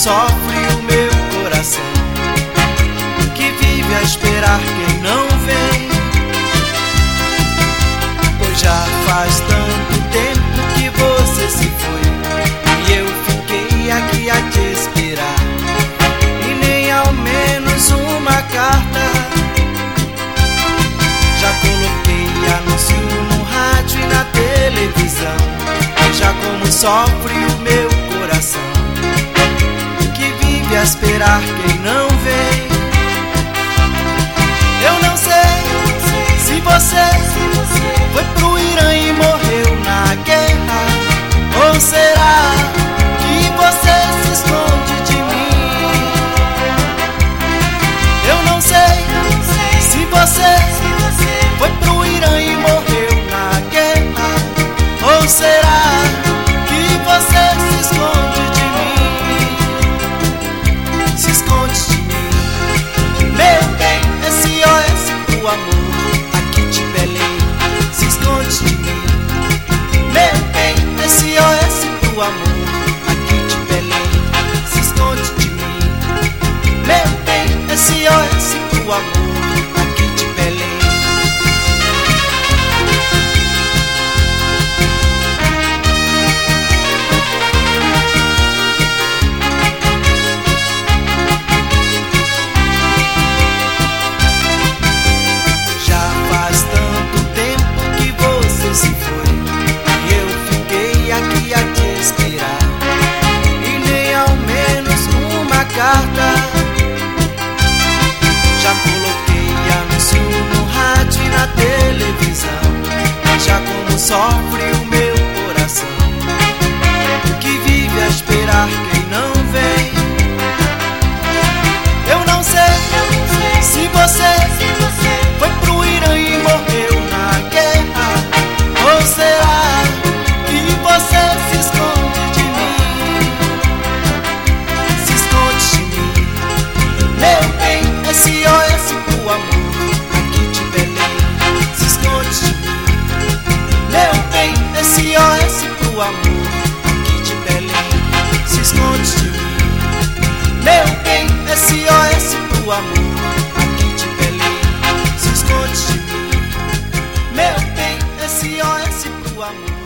sofre o meu coração, que vive a esperar quem não vem. Pois já faz tanto tempo que você se foi, e eu fiquei aqui a te esperar, e nem ao menos uma carta. Já coloquei anúncio no rádio e na televisão, veja como sofre o meu coração, que vive a esperar quem não vem. Eu não sei se você foi pro Irã e morreu na guerra, ou será que você se esconde de mim? Eu não sei se você foi pro Irã e morreu na guerra, ou será que você se esconde de mim? Se esconde de mim, meu bem, SOS pro amor, aqui te belei. Se esconde de mim, meu bem, SOS pro amor, aqui te belei. Se esconde de mim, meu bem, SOS pro amor, aqui te belei. Se foi, e eu fiquei aqui a te esperar, e nem ao menos uma carta. Já coloquei anúncio no rádio e na televisão, veja como sofre o meu coração, que vive a esperar quem não vem. Eu não sei se você foi pro Irã e morreu na guerra, ou será que você se esconde de mim? Se esconde de mim, meu bem, SOS pro amor, aqui te belei. Se esconde de mim, meu bem, SOS pro amor, aqui te belei. Se esconde de mim, meu bem, SOS pro amor, aqui te belei. Se esconde de mim, meu bem, SOS pro amor.